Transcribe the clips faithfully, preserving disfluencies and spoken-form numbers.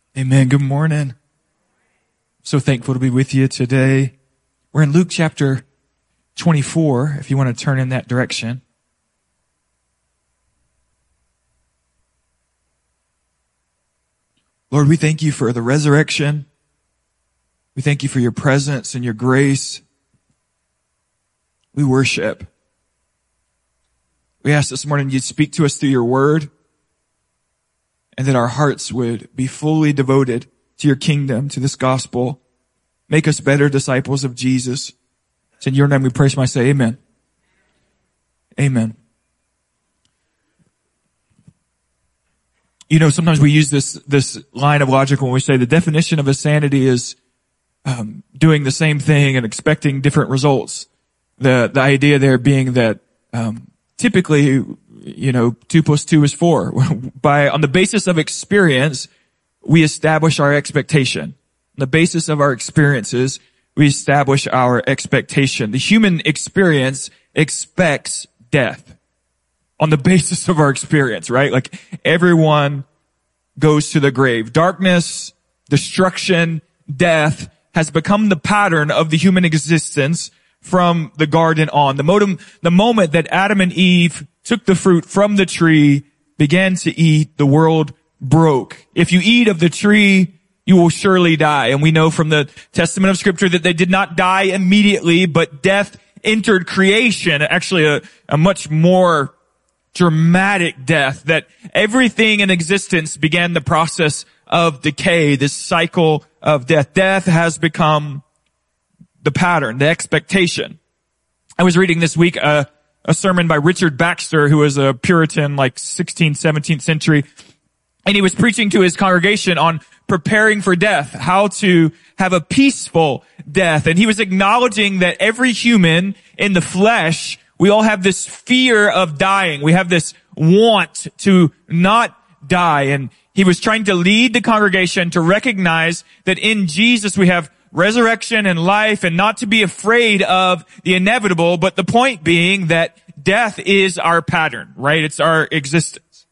Amen. Good morning. So thankful to be with you today. We're in Luke chapter twenty-four, if you want to turn in that direction. Lord, we thank you for the resurrection. We thank you for your presence and your grace. We worship. We ask this morning you'd speak to us through your word, and that our hearts would be fully devoted to your kingdom, to this gospel. Make us better disciples of Jesus. It's in your name we pray, so I say amen. Amen. You know, sometimes we use this, this line of logic when we say the definition of insanity is um, doing the same thing and expecting different results. The, the idea there being that um, typically, you know, two plus two is four. By, on the basis of experience, we establish our expectation. On the basis of our experiences, we establish our expectation. The human experience expects death on the basis of our experience, right? Like everyone goes to the grave. Darkness, destruction, death has become the pattern of the human existence from the garden on. The modem, the moment that Adam and Eve took the fruit from the tree, began to eat, the world broke. If you eat of the tree, you will surely die. And we know from the testament of scripture that they did not die immediately, but death entered creation, actually a, a much more dramatic death, that everything in existence began the process of decay, this cycle of death. Death has become the pattern, the expectation. I was reading this week a, a sermon by Richard Baxter, who was a Puritan, like sixteenth, seventeenth century, and he was preaching to his congregation on preparing for death, how to have a peaceful death. And he was acknowledging that every human in the flesh, we all have this fear of dying. We have this want to not die. And he was trying to lead the congregation to recognize that in Jesus we have resurrection and life, and not to be afraid of the inevitable, but the point being that death is our pattern, right? It's our existence.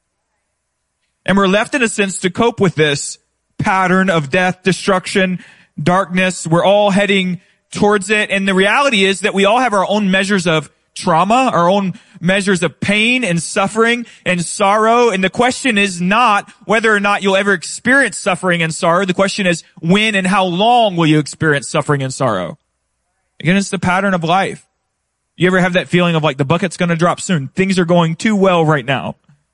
And we're left in a sense to cope with this pattern of death, destruction, darkness. We're all heading towards it. And the reality is that we all have our own measures of trauma, our own measures of pain and suffering and sorrow. And the question is not whether or not you'll ever experience suffering and sorrow. The question is when and how long will you experience suffering and sorrow? Again, it's the pattern of life. You ever have that feeling of like the bucket's going to drop soon? Things are going too well right now.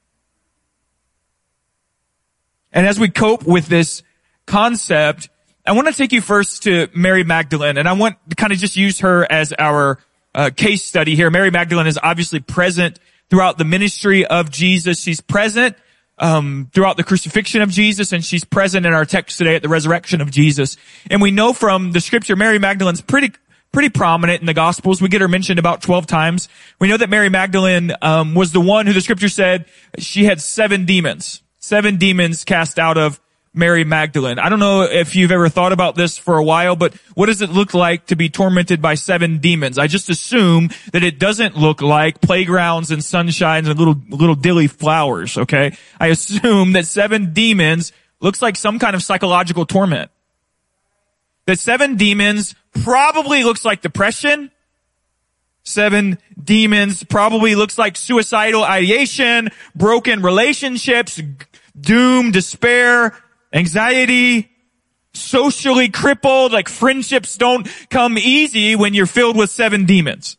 And as we cope with this concept, I want to take you first to Mary Magdalene, and I want to kind of just use her as our Uh, case study here. Mary Magdalene is obviously present throughout the ministry of Jesus. She's present um throughout the crucifixion of Jesus, and she's present in our text today at the resurrection of Jesus. And we know from the scripture, Mary Magdalene's pretty pretty prominent in the Gospels. We get her mentioned about twelve times. We know that Mary Magdalene um was the one who the scripture said she had seven demons. Seven demons cast out of Mary Magdalene. I don't know if you've ever thought about this for a while, but what does it look like to be tormented by seven demons? I just assume that it doesn't look like playgrounds and sunshines and little, little dilly flowers, okay? I assume that seven demons looks like some kind of psychological torment. That seven demons probably looks like depression. Seven demons probably looks like suicidal ideation, broken relationships, doom, despair, anxiety, socially crippled, like friendships don't come easy when you're filled with seven demons.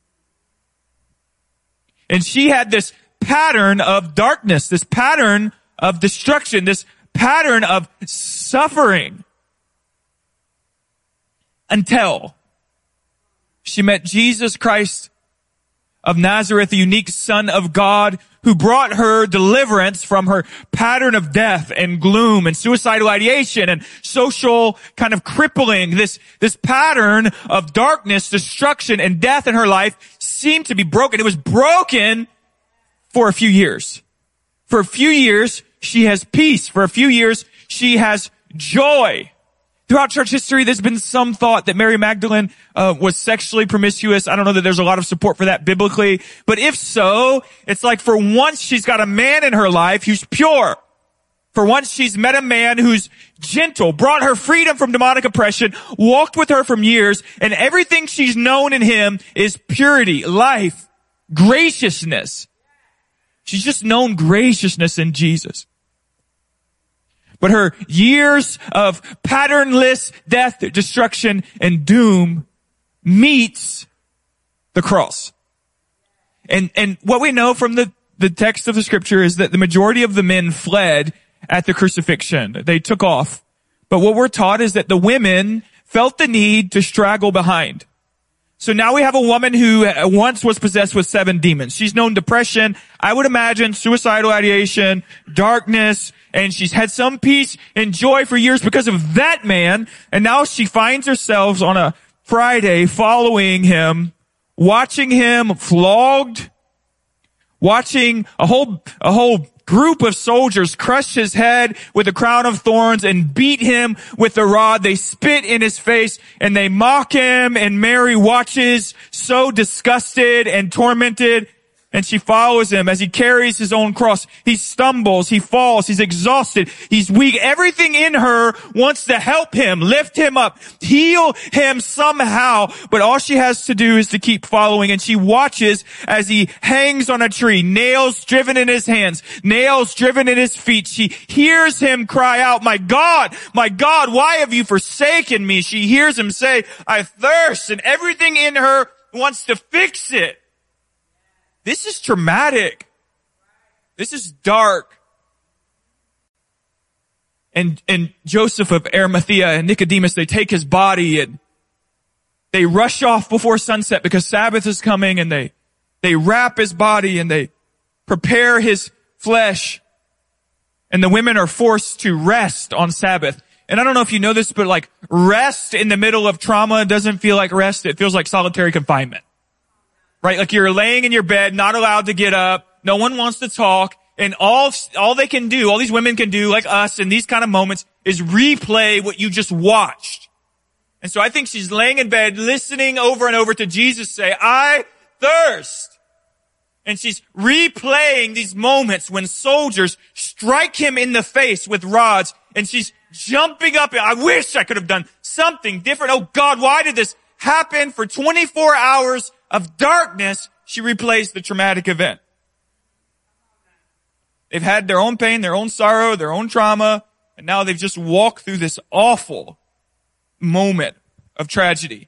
And she had this pattern of darkness, this pattern of destruction, this pattern of suffering until she met Jesus Christ of Nazareth, the unique Son of God, who brought her deliverance from her pattern of death and gloom and suicidal ideation and social kind of crippling. This, this pattern of darkness, destruction, and death in her life seemed to be broken. It was broken for a few years. For a few years, she has peace. For a few years, she has joy. Throughout church history, there's been some thought that Mary Magdalene uh, was sexually promiscuous. I don't know that there's a lot of support for that biblically. But if so, it's like for once she's got a man in her life who's pure. For once she's met a man who's gentle, brought her freedom from demonic oppression, walked with her from years, and everything she's known in him is purity, life, graciousness. She's just known graciousness in Jesus. But her years of patternless death, destruction, and doom meets the cross. And, and what we know from the, the text of the scripture is that the majority of the men fled at the crucifixion. They took off. But what we're taught is that the women felt the need to straggle behind. So now we have a woman who once was possessed with seven demons. She's known depression, I would imagine suicidal ideation, darkness, and she's had some peace and joy for years because of that man. And now she finds herself on a Friday following him, watching him flogged, watching a whole, a whole group of soldiers crush his head with a crown of thorns and beat him with a rod. They spit in his face and they mock him, and Mary watches so disgusted and tormented, and she follows him as he carries his own cross. He stumbles, he falls, he's exhausted, he's weak. Everything in her wants to help him, lift him up, heal him somehow, but all she has to do is to keep following. And she watches as he hangs on a tree, nails driven in his hands, nails driven in his feet. She hears him cry out, "My God, my God, why have you forsaken me?" She hears him say, "I thirst," and everything in her wants to fix it. This is traumatic. This is dark. And, and Joseph of Arimathea and Nicodemus, they take his body and they rush off before sunset because Sabbath is coming, and they, they wrap his body and they prepare his flesh. And the women are forced to rest on Sabbath. And I don't know if you know this, but like rest in the middle of trauma doesn't feel like rest. It feels like solitary confinement. Right? Like you're laying in your bed, not allowed to get up. No one wants to talk. And all, all they can do, all these women can do, like us in these kind of moments, is replay what you just watched. And so I think she's laying in bed, listening over and over to Jesus say, "I thirst." And she's replaying these moments when soldiers strike him in the face with rods. And she's jumping up. I wish I could have done something different. Oh God, why did this happen? For twenty-four hours of darkness, she replays the traumatic event. They've had their own pain, their own sorrow, their own trauma, and now they've just walked through this awful moment of tragedy.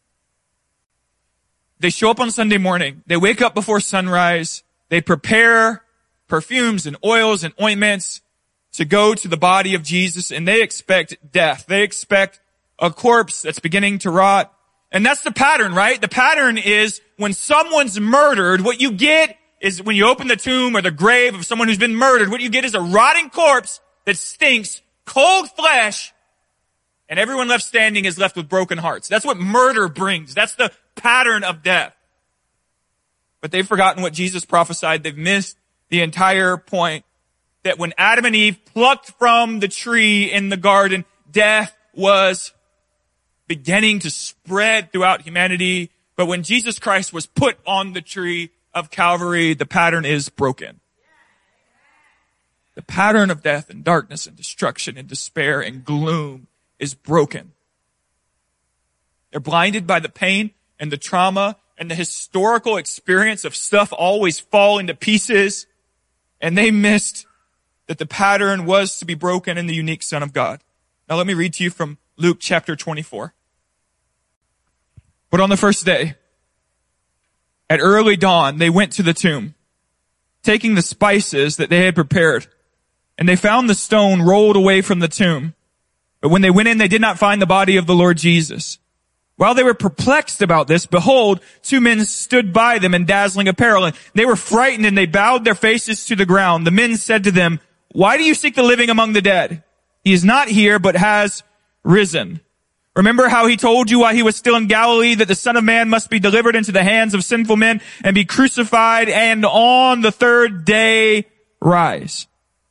They show up on Sunday morning. They wake up before sunrise. They prepare perfumes and oils and ointments to go to the body of Jesus, and they expect death. They expect a corpse that's beginning to rot. And that's the pattern, right? The pattern is when someone's murdered, what you get is when you open the tomb or the grave of someone who's been murdered, what you get is a rotting corpse that stinks, cold flesh, and everyone left standing is left with broken hearts. That's what murder brings. That's the pattern of death. But they've forgotten what Jesus prophesied. They've missed the entire point that when Adam and Eve plucked from the tree in the garden, death was beginning to spread throughout humanity. But when Jesus Christ was put on the tree of Calvary, the pattern is broken. The pattern of death and darkness and destruction and despair and gloom is broken. They're blinded by the pain and the trauma and the historical experience of stuff always falling to pieces. And they missed that the pattern was to be broken in the unique Son of God. Now let me read to you from Luke chapter twenty-four. But on the first day, at early dawn, they went to the tomb, taking the spices that they had prepared. And they found the stone rolled away from the tomb. But when they went in, they did not find the body of the Lord Jesus. While they were perplexed about this, behold, two men stood by them in dazzling apparel. And they were frightened, and they bowed their faces to the ground. The men said to them, "Why do you seek the living among the dead? He is not here, but has risen. Remember how he told you while he was still in Galilee that the Son of Man must be delivered into the hands of sinful men and be crucified and on the third day rise."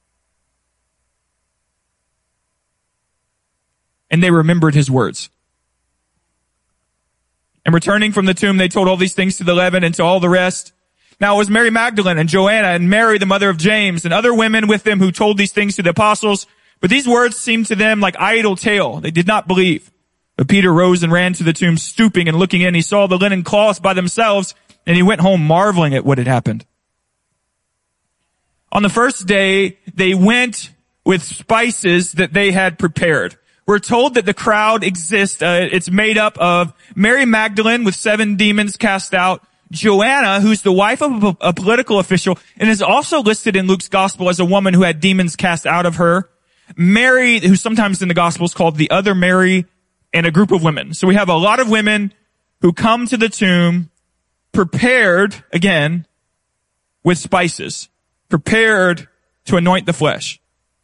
And they remembered his words. And returning from the tomb, they told all these things to the eleven and to all the rest. Now it was Mary Magdalene and Joanna and Mary, the mother of James, and other women with them who told these things to the apostles. But these words seemed to them like idle tale. They did not believe. But Peter rose and ran to the tomb, stooping and looking in. He saw the linen cloths by themselves, and he went home marveling at what had happened. On the first day, they went with spices that they had prepared. We're told that the crowd exists. Uh, it's made up of Mary Magdalene with seven demons cast out, Joanna, who's the wife of a, a political official and is also listed in Luke's gospel as a woman who had demons cast out of her, Mary, who's sometimes in the gospel is called the other Mary, and a group of women. So we have a lot of women who come to the tomb prepared, again, with spices, prepared to anoint the flesh.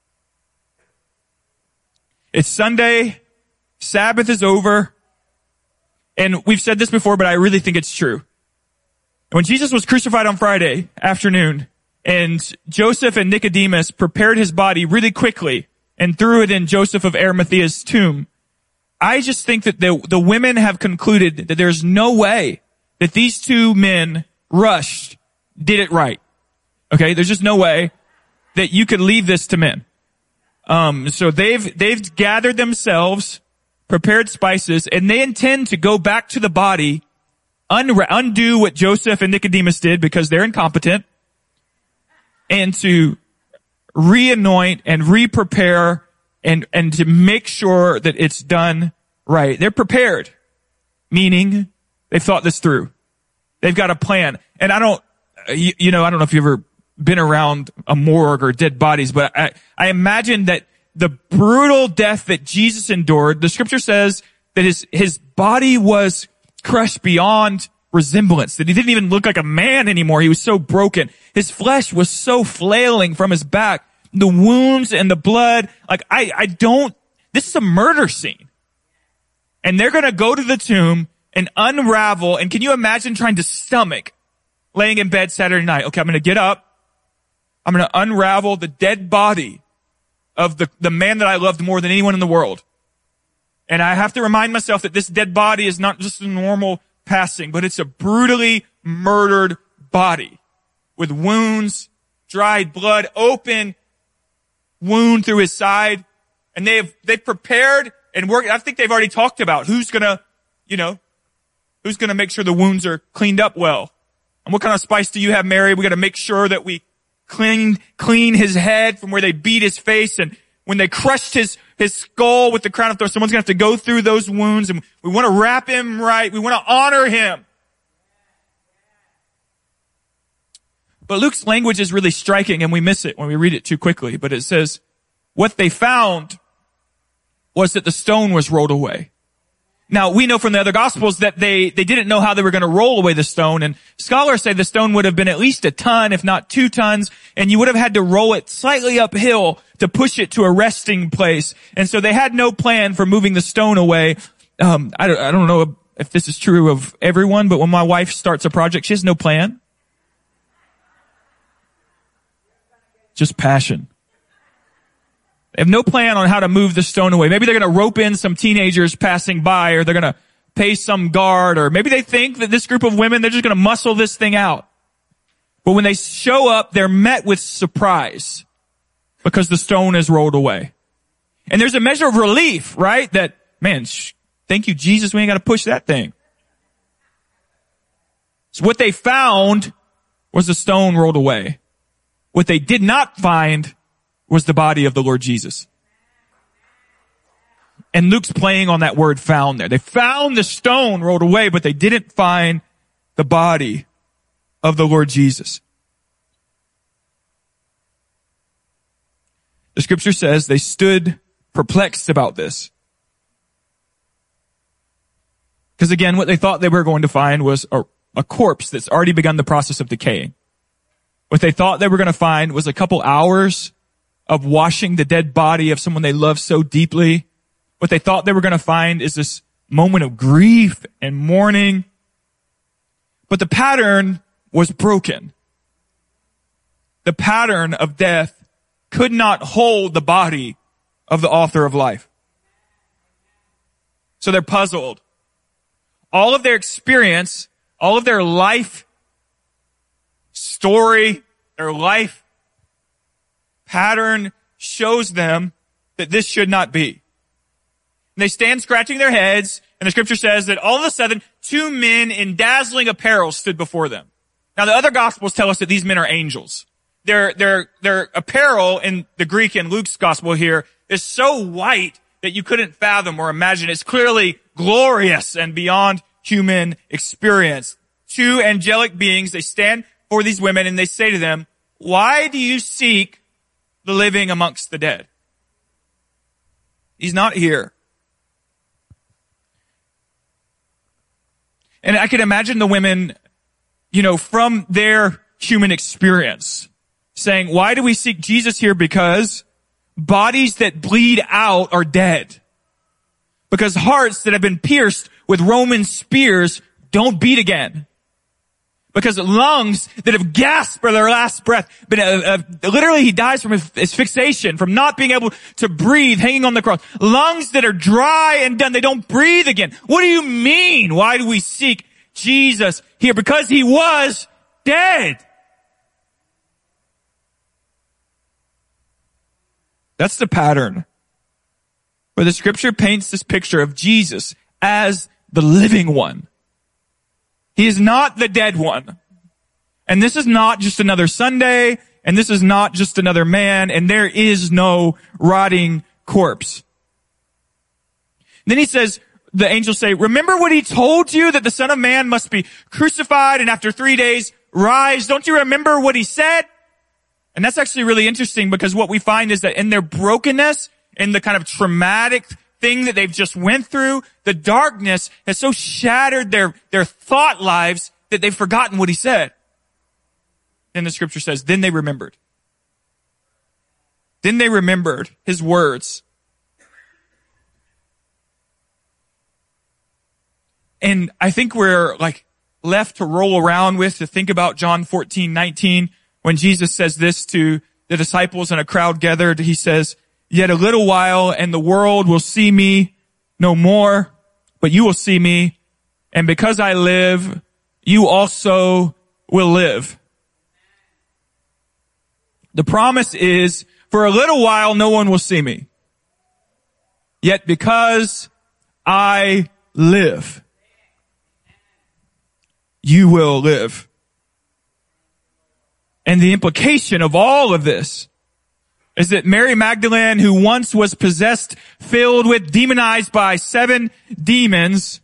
It's Sunday, Sabbath is over, and we've said this before, but I really think it's true. When Jesus was crucified on Friday afternoon, and Joseph and Nicodemus prepared his body really quickly and threw it in Joseph of Arimathea's tomb, I just think that the, the women have concluded that there's no way that these two men rushed, did it right. Okay, there's just no way that you could leave this to men. Um, so they've, they've gathered themselves, prepared spices, and they intend to go back to the body, un- undo what Joseph and Nicodemus did because they're incompetent, and to re-anoint and re-prepare and, and to make sure that it's done right. They're prepared, meaning they've thought this through. They've got a plan. And I don't, you, you know, I don't know if you've ever been around a morgue or dead bodies, but I, I imagine that the brutal death that Jesus endured, the scripture says that his, his body was crushed beyond resemblance, that he didn't even look like a man anymore. He was so broken. His flesh was so flailing from his back. The wounds and the blood, like I, I don't, this is a murder scene. And they're going to go to the tomb and unravel. And can you imagine trying to stomach laying in bed Saturday night? Okay, I'm going to get up. I'm going to unravel the dead body of the, the man that I loved more than anyone in the world. And I have to remind myself that this dead body is not just a normal passing, but it's a brutally murdered body with wounds, dried blood, open wound through his side. And they've, they've prepared and worked. I think they've already talked about who's going to, you know, who's going to make sure the wounds are cleaned up well. And what kind of spice do you have, Mary? We got to make sure that we clean, clean his head from where they beat his face. And when they crushed his, his skull with the crown of thorns, someone's going to have to go through those wounds. And we want to wrap him right. We want to honor him. But Luke's language is really striking, and we miss it when we read it too quickly. But it says, what they found was that the stone was rolled away. Now, we know from the other Gospels that they, they didn't know how they were going to roll away the stone, and scholars say the stone would have been at least a ton, if not two tons, and you would have had to roll it slightly uphill to push it to a resting place. And so they had no plan for moving the stone away. Um, I don't, I don't know if this is true of everyone, but when my wife starts a project, she has no plan. Just passion. They have no plan on how to move the stone away. Maybe they're going to rope in some teenagers passing by, or they're going to pay some guard, or maybe they think that this group of women, they're just going to muscle this thing out. But when they show up, they're met with surprise because the stone is rolled away. And there's a measure of relief, right? That, man, sh- thank you, Jesus, we ain't got to push that thing. So what they found was the stone rolled away. What they did not find was the body of the Lord Jesus. And Luke's playing on that word found there. They found the stone rolled away, but they didn't find the body of the Lord Jesus. The scripture says they stood perplexed about this. Because again, what they thought they were going to find was a, a corpse that's already begun the process of decaying. What they thought they were going to find was a couple hours of washing the dead body of someone they loved so deeply. What they thought they were going to find is this moment of grief and mourning. But the pattern was broken. The pattern of death could not hold the body of the author of life. So they're puzzled. All of their experience, all of their life story, their life pattern shows them that this should not be. And they stand scratching their heads, and the scripture says that all of a sudden, two men in dazzling apparel stood before them. Now, the other gospels tell us that these men are angels. Their, their, their apparel in the Greek in Luke's gospel here is so white that you couldn't fathom or imagine. It's clearly glorious and beyond human experience. Two angelic beings, they stand for these women and they say to them, why do you seek the living amongst the dead? He's not here. And I can imagine the women, you know, from their human experience saying, why do we seek Jesus here? Because bodies that bleed out are dead. Because hearts that have been pierced with Roman spears don't beat again. Because lungs that have gasped for their last breath, but uh, uh, literally he dies from asphyxiation, from not being able to breathe, hanging on the cross. Lungs that are dry and done, they don't breathe again. What do you mean? Why do we seek Jesus here? Because he was dead. That's the pattern. Where the scripture paints this picture of Jesus as the living one. He is not the dead one. And this is not just another Sunday, and this is not just another man, and there is no rotting corpse. Then he says, the angels say, remember what he told you, that the Son of Man must be crucified and after three days rise. Don't you remember what he said? And that's actually really interesting, because what we find is that in their brokenness, in the kind of traumatic thing that they've just went through, the darkness has so shattered their, their thought lives that they've forgotten what he said. And the scripture says, then they remembered. Then they remembered his words. And I think we're like left to roll around with, to think about John fourteen nineteen, when Jesus says this to the disciples and a crowd gathered. He says, yet a little while and the world will see me no more, but you will see me. And because I live, you also will live. The promise is, for a little while, no one will see me. Yet because I live, you will live. And the implication of all of this is that Mary Magdalene, who once was possessed, filled with, demonized by seven demons,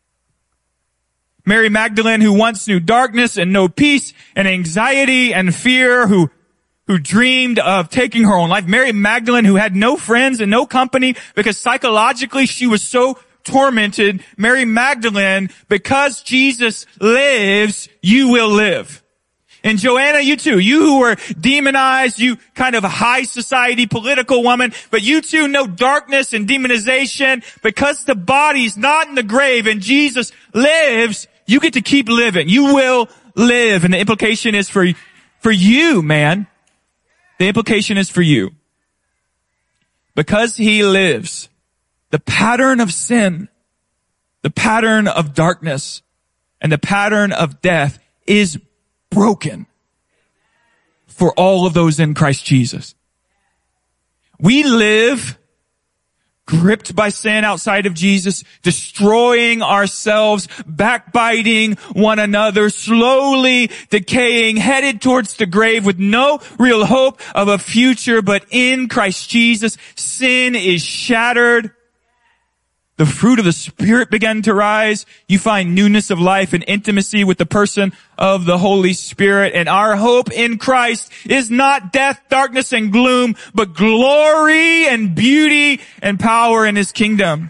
Mary Magdalene, who once knew darkness and no peace and anxiety and fear, who who dreamed of taking her own life. Mary Magdalene, who had no friends and no company because psychologically she was so tormented. Mary Magdalene, because Jesus lives, you will live. And Joanna, you too, you who were demonized, you kind of a high society political woman, but you too know darkness and demonization. Because the body's not in the grave and Jesus lives, you get to keep living. You will live. And the implication is for, for you, man. The implication is for you. Because he lives, the pattern of sin, the pattern of darkness, and the pattern of death is broken for all of those in Christ Jesus. We live gripped by sin outside of Jesus, destroying ourselves, backbiting one another, slowly decaying, headed towards the grave with no real hope of a future. But in Christ Jesus, sin is shattered. The fruit of the Spirit began to rise. You find newness of life and intimacy with the person of the Holy Spirit. And our hope in Christ is not death, darkness, and gloom, but glory and beauty and power in his kingdom.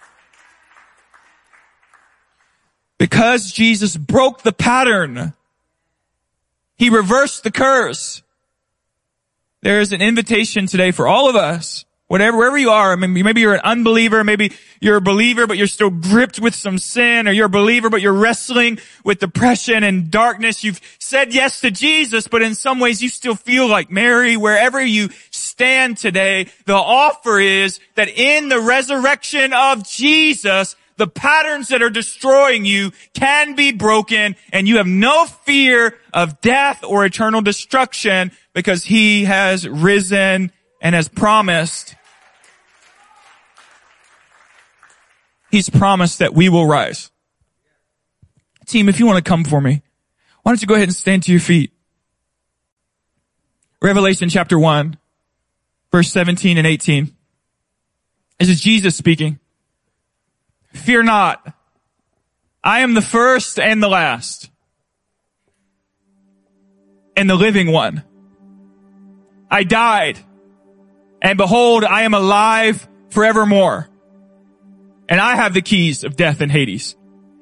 Because Jesus broke the pattern, he reversed the curse. There is an invitation today for all of us. Whatever, wherever you are, I mean, maybe you're an unbeliever, maybe you're a believer, but you're still gripped with some sin, or you're a believer, but you're wrestling with depression and darkness. You've said yes to Jesus, but in some ways you still feel like Mary. Wherever you stand today, the offer is that in the resurrection of Jesus, the patterns that are destroying you can be broken, and you have no fear of death or eternal destruction because he has risen and has promised. He's promised that we will rise. Team, if you want to come for me, why don't you go ahead and stand to your feet? Revelation chapter one, verse seventeen and eighteen. This is Jesus speaking. Fear not. I am the first and the last, and the living one. I died, and behold, I am alive forevermore. And I have the keys of death and Hades.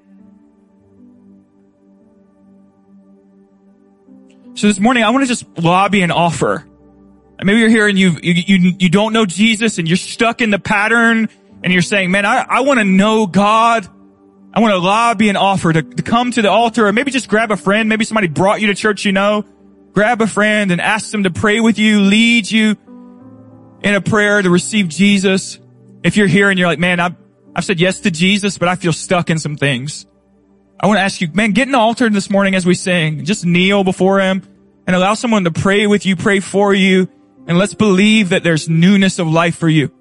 So this morning, I want to just lobby an offer. Maybe you're here and you you you don't know Jesus and you're stuck in the pattern and you're saying, man, I, I want to know God. I want to lobby an offer to, to come to the altar, or maybe just grab a friend. Maybe somebody brought you to church, you know. Grab a friend and ask them to pray with you, lead you in a prayer to receive Jesus. If you're here and you're like, man, I've, I've said yes to Jesus, but I feel stuck in some things. I want to ask you, man, get in the altar this morning as we sing. Just kneel before him and allow someone to pray with you, pray for you, and let's believe that there's newness of life for you.